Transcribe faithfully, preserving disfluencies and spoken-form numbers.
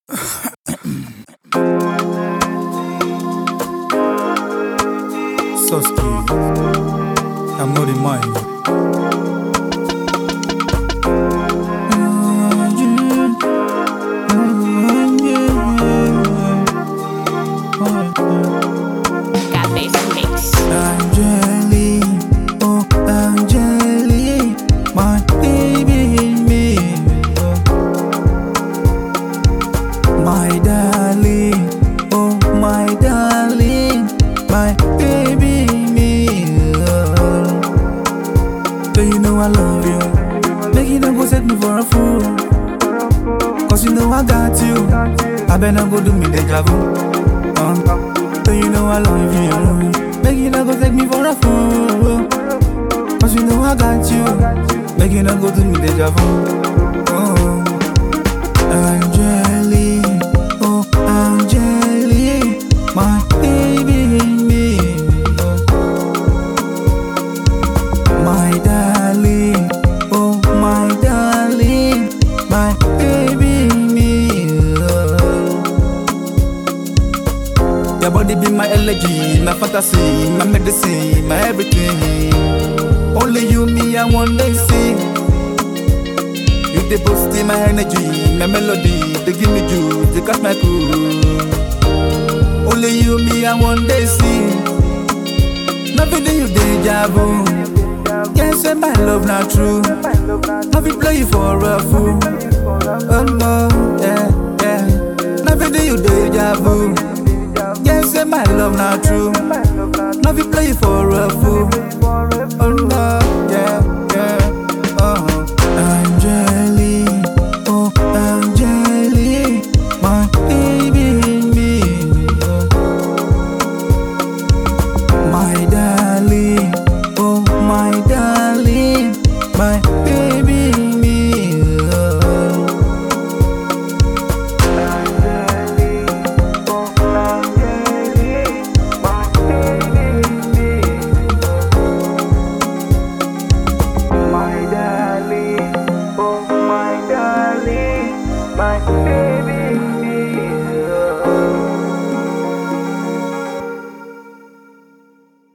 Soski, I'm not in mind. Got this mix. Angeli, oh Angeli, my baby in me, my darling, oh my darling, my baby in me. So you know I love you, make you don't go set me for a fool, cause you know I got you, I better go do me deja vu. Uh. So you know I love you, make you not go take me for a fool, cause you know I got you, make you not go do me deja vu. Oh, Angeli, oh Angeli, my baby in me, my darling, oh my darling, my baby in me. Your body be my elegy, my fantasy, my medicine, my everything. Only you, me, I want to see. You they boost my energy, my melody, they give me juice, they catch my cool. Only you, me, I want to see. Nothing that you deja vu. Can't say my love not true. Have you play for a fool? Oh no, yeah, yeah. Nothing that you deja vu. Yes, say my love not true. Now we play for a fool. Oh no, yeah.